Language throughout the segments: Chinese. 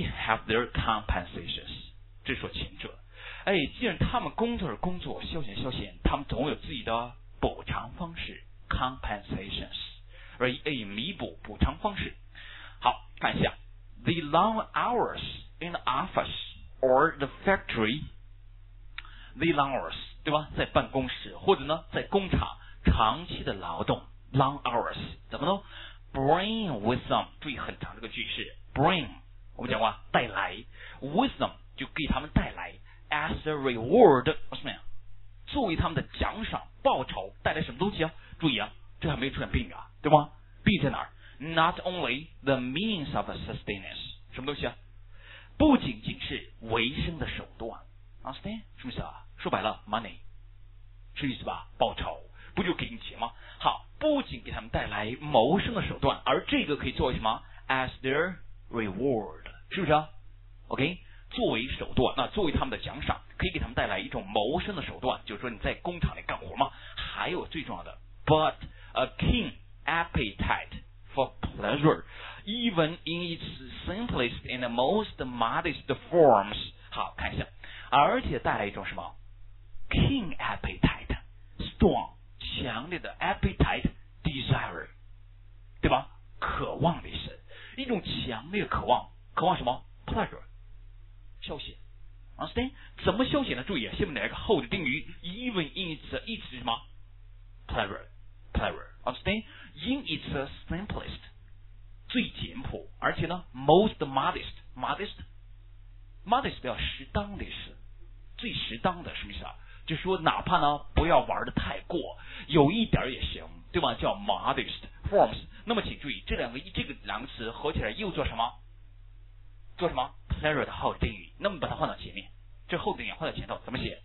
they have their compensations。这说前者，既然他们工作是工作，休闲休闲，他们总有自己的补偿方式 compensations， 弥补补偿方式。好，看一下 the long hours in the office or the factory。the long hours， 对吧？在办公室或者呢在工厂长期的劳动 long hours 怎么呢 ？bring with them， 注意很长这个句式 bring， 我们讲过带来 with them 就给他们带来 as a reward， 什么呀？作为他们的奖赏报酬带来什么东西啊？注意啊，这还没有出现病啊，对吗？病在哪儿 ？Not only the means of sustenance， 什么东西啊？不仅仅是维生的手段 ，understand 什么意思啊？说白了 ，money 是意思吧？报酬不就给你钱吗？好，不仅给他们带来谋生的手段，而这个可以作为什么 ？as their reward， 是不是啊 ？OK， 作为手段，那作为他们的奖赏，可以给他们带来一种谋生的手段，就是说你在工厂里干活嘛。还有最重要的 ，but a keen appetite for pleasure, even in its simplest and most modest forms。好，看一下，而且带来一种什么 ？keen appetite， strong 强烈的 appetite desire， 对吧？渴望的意思，一种强烈的渴望，渴望什么 ？pleasure， 消遣。understand？ 怎么消遣呢？注意，下面来一个后的定语 ，even in its 意思是什么 ？pleasure。understand？ in its simplest， 最简朴，而且呢 ，most modest 要适当的意思，最适当的什么意思啊？就是说，哪怕呢不要玩的太过，有一点也行，对吧？叫 modest forms。那么请注意，这两个词合起来又做什么？做什么 ？pleasure 的后定语。那么把它换到前面，这后定语换到前头，怎么写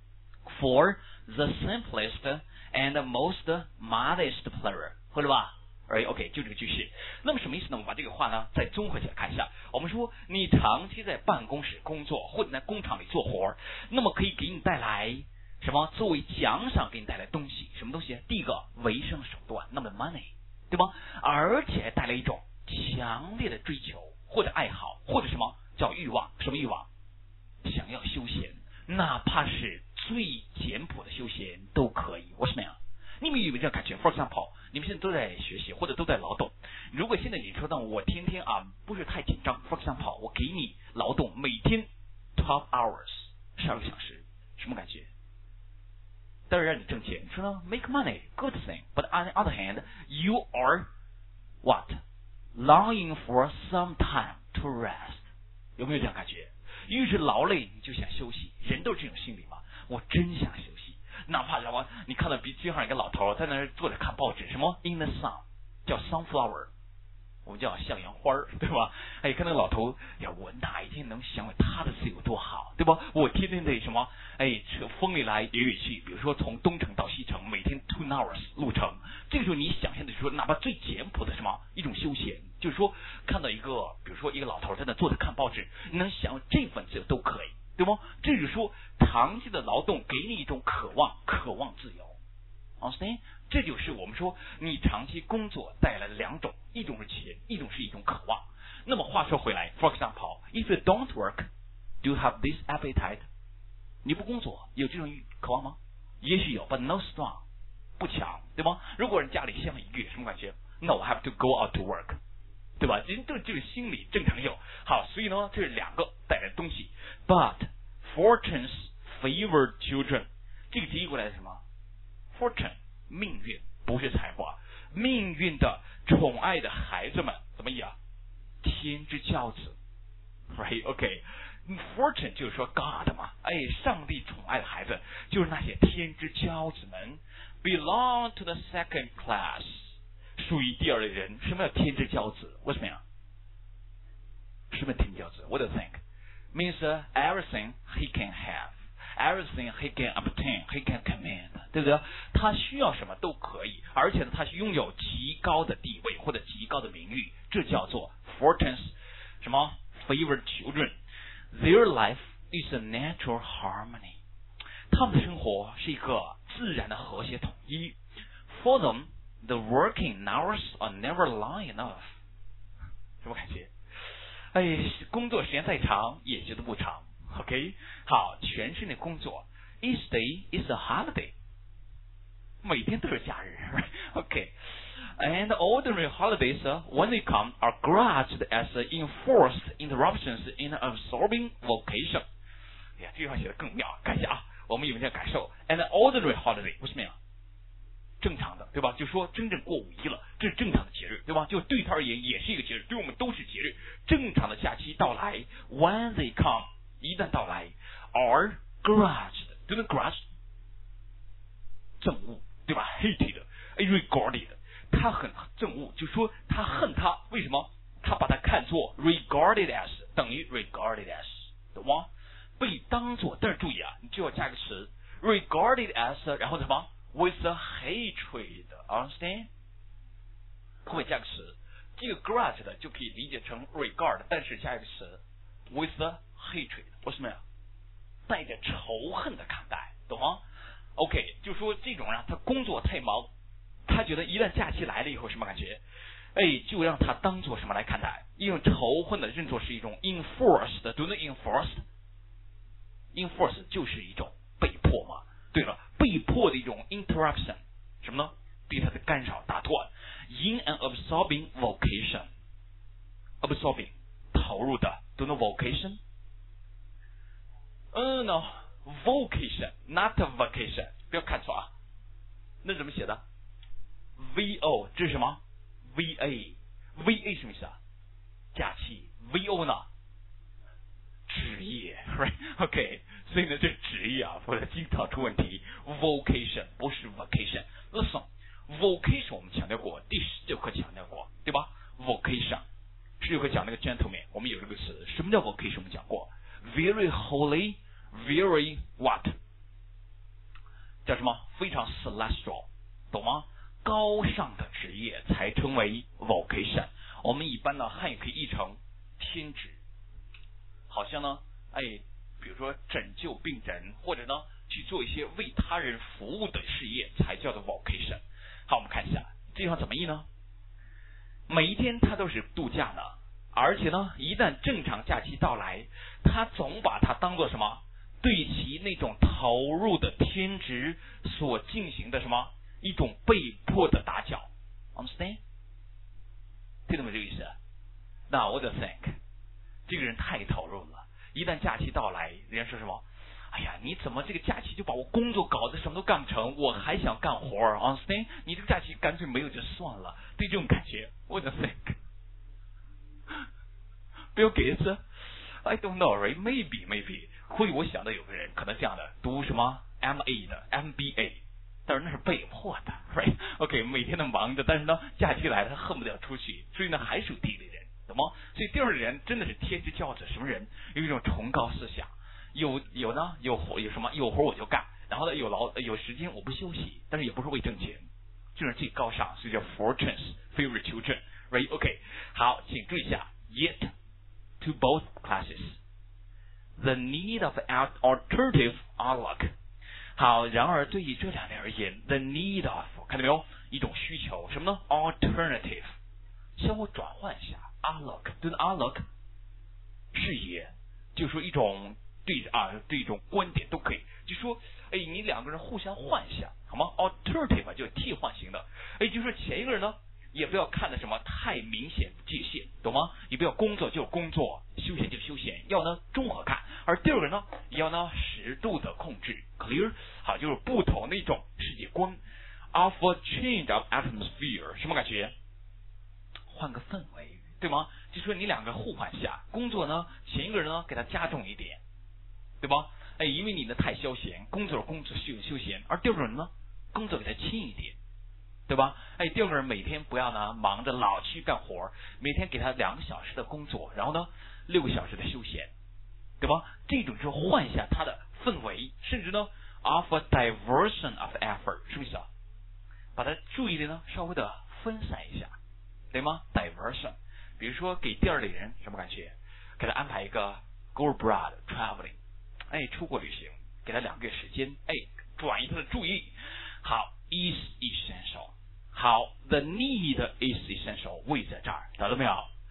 ？For the simplest and most modest pleasure， 会了吧？OK， 就这个句式。那么什么意思呢？我们把这个话呢再综合起来看一下。我们说，你长期在办公室工作或者在工厂里做活，那么可以给你带来什么？作为奖赏给你带来东西，什么东西？第一个维生手段，那么 money， 对吧？而且带来一种强烈的追求或者爱好或者什么叫欲望？什么欲望？想要休闲，哪怕是最简朴的休闲都可以。我什么呀？你们有没有这样感觉 ？For example， 你们现在都在学习或者都在劳动。如果现在你说到我天天不是太紧张 ，For example， 我给你劳动每天 12 hours 12个小时，什么感觉？当然让你挣钱，说呢 make money good thing，but on the other hand you are what longing for some time to rest， 有没有这样感觉？越是劳累你就想休息，人都是这种心理嘛。我真想休息，哪怕什么你看到街上一个老头在那儿坐着看报纸，什么 in the sun 叫 sunflower， 我们叫向阳花，对吧？看那个老头呀，我哪一天能享有他的自由多好，对吧？我天天得什么车风里来雨里去，比如说从东城到西城，每天 2 hours 路程。这个时候你想象的说，哪怕最简朴的什么一种休闲，就是说看到一个比如说一个老头在那坐着看报纸，你能享有这份自由都可以，对吗？这就是说长期的劳动给你一种渴望自由。understand？ 这就是我们说你长期工作带来的两种，一种是钱，一种是一种渴望。那么话说回来 ，for example， if you don't work, do you have this appetite？ 你不工作有这种渴望吗？也许有 ，but no strong， 不强，对吗？如果人家里下面一个月什么感觉 ？No, I have to go out to work， 对吧？人都这个心理正常有。好，所以呢，这是两个带来的东西。But fortunes favor children， 这个直译过来是什么 ？Fortune 命运，不是财富啊，命运的宠爱的孩子们怎么样？天之骄子 ，right？ OK。Fortune 就是说 God 嘛，上帝宠爱的孩子就是那些天之骄子们 ，belong to the second class， 属于第二类人。什么叫天之骄子？为什么呀？什么天之骄子 ？What do you think? Means everything he can have, everything he can obtain, he can command， 对不对？他需要什么都可以，而且呢，他拥有极高的地位或者极高的名誉，这叫做 fortunes 什么 favor children。Their life is a natural harmony， 他们的生活是一个自然的和谐统一。For them, the working hours are never long enough。什么感觉？ 工作时间再长也觉得不长。OK， 好，全是那工作。Each day is a holiday， 每天都是假日。OK，and ordinary holidays when they come are grasped as enforced interruptions in absorbing vocation。哎呀，这句话写的更妙，看一下啊，我们有没有这样感受 ？And ordinary holiday 为什么呀？正常的，对吧？就说真正过五一了，这是正常的节日，对吧？就对他而言也是一个节日，对我们都是节日。正常的假期到来 ，when they come， 一旦到来 ，are grudged， 对不对 ？grudged， 憎恶，对吧 ？hated，regarded， 他很憎恶，就说他恨他，为什么？他把它看作 regarded as 等于 regarded as， 懂吗？被当作，但是注意啊，你就要加个词 regarded as， 然后什么 with a hatred，understand？ 后面加个词，这个 grudge 的就可以理解成 regard， 但是加一个词 with a hatred， 为什么呀？带着仇恨的看待，懂吗 ？OK， 就说这种人他工作太忙，他觉得一旦假期来了以后什么感觉？就让他当做什么来看待？用仇恨的认作是一种 enforced， 对不对 ？enforced 就是一种被迫嘛。对了，被迫的一种 interruption， 什么呢？对他的干扰、打断。In an absorbing vocation，absorbing 投入的，对不对 ？vocation， no vocation not vacation， 不要看错啊。那怎么写的 ？VO 这是什么 ？VA 什么意思啊？假期 VO 呢？职业 ，right？ OK， 所以呢，这职业啊，或者经常出问题。Vocation 不是 vacation。Listen，vocation 我们强调过，第19课强调过，对吧 ？vocation 19课讲那个 gentleman， 我们有这个词，什么叫 vocation？ 我们讲过 ，very holy，very what？ 叫什么？非常 celestial， 懂吗？高尚的职业才称为 vocation。我们一般呢，汉语可以译成天职。好像呢，比如说拯救病人，或者呢去做一些为他人服务的事业，才叫做 vocation。好，我们看一下这地方怎么译呢？每一天他都是度假呢，而且呢，一旦正常假期到来，他总把它当做什么？对其那种投入的天职所进行的什么一种被迫的打搅 ，understand？ 听懂没这个意思 ？Now what do you think？这个人太投入了，一旦假期到来，人家说什么？哎呀，你怎么这个假期就把我工作搞得什么都干不成？我还想干活 ，understand？ 你这个假期干脆没有就算了，对这种感觉 ，what do you think？ 不要给一次 ，I don't know， right？ Maybe， 会我想到有个人可能这样的，读什么 MA 的 MBA， 但是那是被迫的 ，right？OK， 每天都忙着，但是呢，假期来了，他恨不得要出去，所以呢，还属地利人。懂吗？所以第二个人真的是天之骄子，什么人？有一种崇高思想，有什么有活我就干，然后呢有时间我不休息，但是也不是为挣钱，就是最高尚，所以叫 fortunes favorite children，right？ OK， 好，请注意一下 ，yet to both classes the need of alternative outlook。好，然而对于这两类而言 ，the need of 看到没有？一种需求，什么呢 ？alternative， 相互转换一下。outlook， 对 outlook 视野，就说一种对一种观点都可以，就说你两个人互相换一下，好吗 ？alternative 就是替换型的，就说前一个人呢也不要看的什么太明显界限，懂吗？你不要工作就工作，休闲就休闲，要呢综合看。而第二个呢，也要呢适度的控制 ，clear， 好，就是不同的一种世界观 ，of a change of atmosphere， 什么感觉？换个氛围。对吗？就说你两个互换下，工作呢，前一个人呢给他加重一点，对吧？因为你呢太休闲，工作休闲，而第二个人呢，工作给他轻一点，对吧？第二个人每天不要呢忙着老去干活，每天给他2个小时的工作，然后呢6个小时的休闲，对吧？这种就是换一下他的氛围，甚至呢 of a diversion of effort， 是不是啊？把他注意力呢稍微的分散一下，对吗 ？diversion。比如说给第二类人什么感觉？给他安排一个 go abroad traveling， 出国旅行，给他2个月时间，转移他的注意力。好 ，is essential。好 ，the need is essential， 位在这儿，找到没有？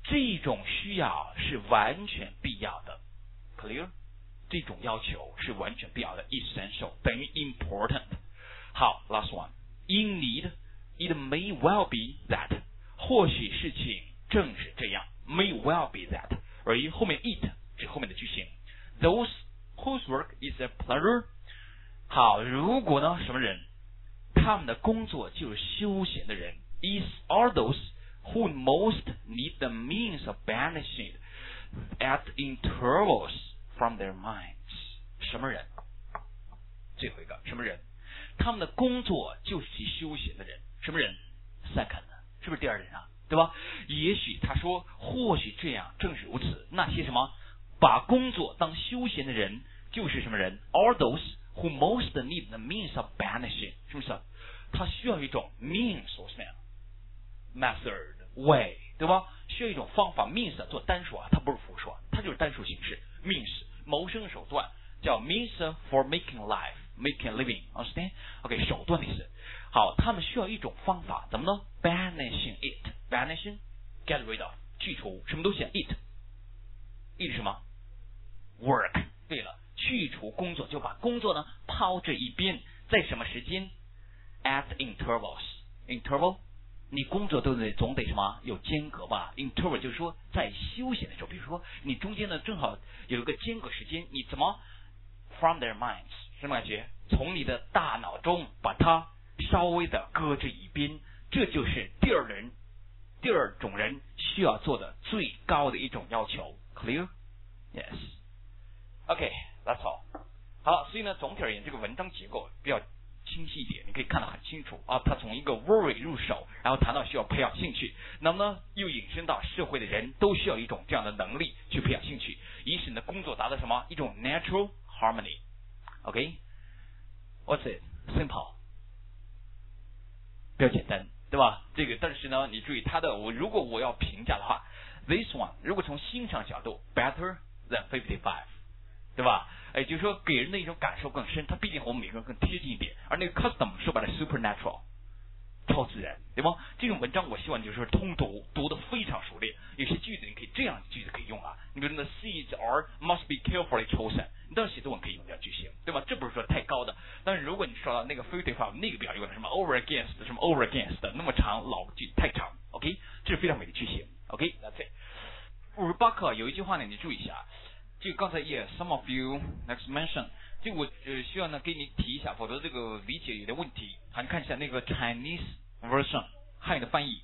这种需要是完全必要的 ，clear？ 这种要求是完全必要的 ，essential 等于 important。好 ，last one。In need, it may well be that， 或许事情正是这样 ，may well be that， 而后面 it 指后面的句型 ，those whose work is a pleasure。好，如果呢什么人，他们的工作就是休闲的人 ，is are those who most need the means of banishing at intervals from their minds。什么人？最后一个什么人？他们的工作就是其休闲的人。什么人 ？Second， 是不是第二人啊？对吧？也许他说，或许这样正是如此。那些什么把工作当休闲的人，就是什么人 ？Are those who most need the means of banishing， 是不是？他需要一种 means 什么呀 ？method way， 对吧？需要一种方法 means 做单数啊，它不是复数，它就是单数形式 means 谋生手段，叫 means for making life。Making a living, understand? OK， 手段的意思。好，他们需要一种方法，怎么呢 ？Banishing it, banishing, get rid of， 去除什么东西啊 ？it 什么 ？work。对了，去除工作，就把工作呢抛这一边，在什么时间 ？At intervals, interval， 你工作总得什么有间隔吧 ？Interval 就是说在休闲的时候，比如说你中间呢正好有一个间隔时间，你怎么 from their minds？什么感觉？从你的大脑中把它稍微的搁这一边，这就是第二种人需要做的最高的一种要求。Clear? Yes. OK, that's all. 好，所以呢，总体而言，这个文章结构比较清晰一点，你可以看得很清楚啊。他从一个 worry 入手，然后谈到需要培养兴趣，那么呢，又引申到社会的人都需要一种这样的能力去培养兴趣，以使你的工作达到什么一种 natural harmony。OK, what's it? Simple， 比较简单，对吧？这个，但是呢，你注意它的，如果我要评价的话 ，this one 如果从欣赏角度 better than 55， 对吧？就是说给人的一种感受更深，它毕竟和我们每个人更贴近一点，而那个 custom 说白了 supernatural。超自然，对吗？这种文章我希望就是通读，读得非常熟练。有些句子你可以这样句子可以用啊，你比如说 the seeds are must be carefully chosen， 你当然写作文可以用这样句型，对吧？这不是说太高的，但是如果你说到那个 55那个表用的什么 over against 什么 over against 那么长老句太长 ，OK， 这是非常美的句型 ，OK，that's it。58课有一句话呢，你注意一下，这个刚才some of you next mention。这个我需要呢给你提一下，否则这个理解有点问题。好，你看一下那个 Chinese version 汉语的翻译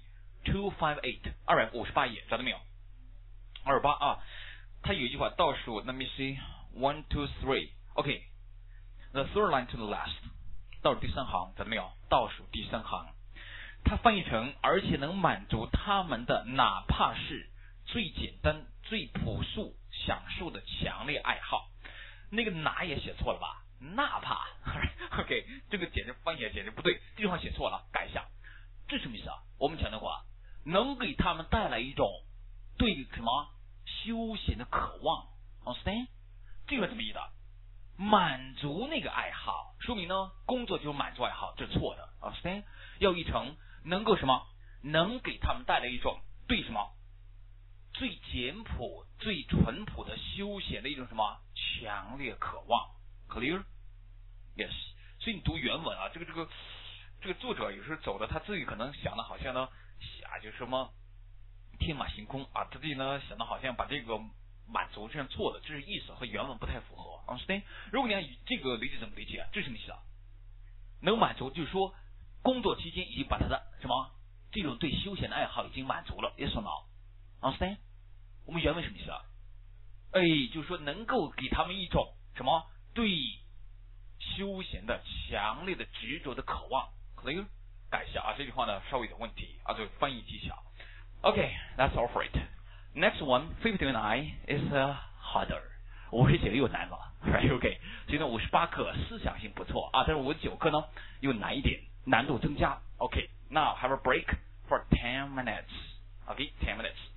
258页，找到没有？28啊，它有一句话倒数 ，Let me see 1 2 3，OK，the third line to the last， 倒数第三行，找到没有？倒数第三行，它翻译成而且能满足他们的哪怕是最简单、最朴素、享受的强烈爱好。那个哪也写错了吧？哪怕，OK， 这个简直翻译简直不对，这句话写错了，改一下。这什么意思啊？我们讲的话，能给他们带来一种对什么休闲的渴望 ，understand？ 这个怎么意思？满足那个爱好，说明呢，工作就是满足爱好，这是错的 ，understand？ 要译成能够什么？能给他们带来一种对什么？最简朴、最淳朴的休闲的一种什么强烈渴望 ，clear？ Yes。所以你读原文啊，这个作者有时候走的他自己可能想的好像呢，就是什么天马行空啊，他自己呢想的好像把这个满足这样做的，这是意思和原文不太符合。understand？ 如果你按这个理解怎么理解啊？这是什么意思啊？能满足就是说工作期间已经把他的什么这种对休闲的爱好已经满足了 ，yes or no？understand？ 我们原文什么意思啊？就是说能够给他们一种什么对休闲的强烈的执着的渴望 ，clear？ 改一下啊，这句话呢稍微有点问题啊，这个翻译技巧。OK，that's all for it. Next one, 59 is harder. 57个又难了 ，right? OK， 所以呢58课思想性不错啊，但是59课呢又难一点，难度增加。OK， now have a break for 10 minutes. OK， 10 minutes.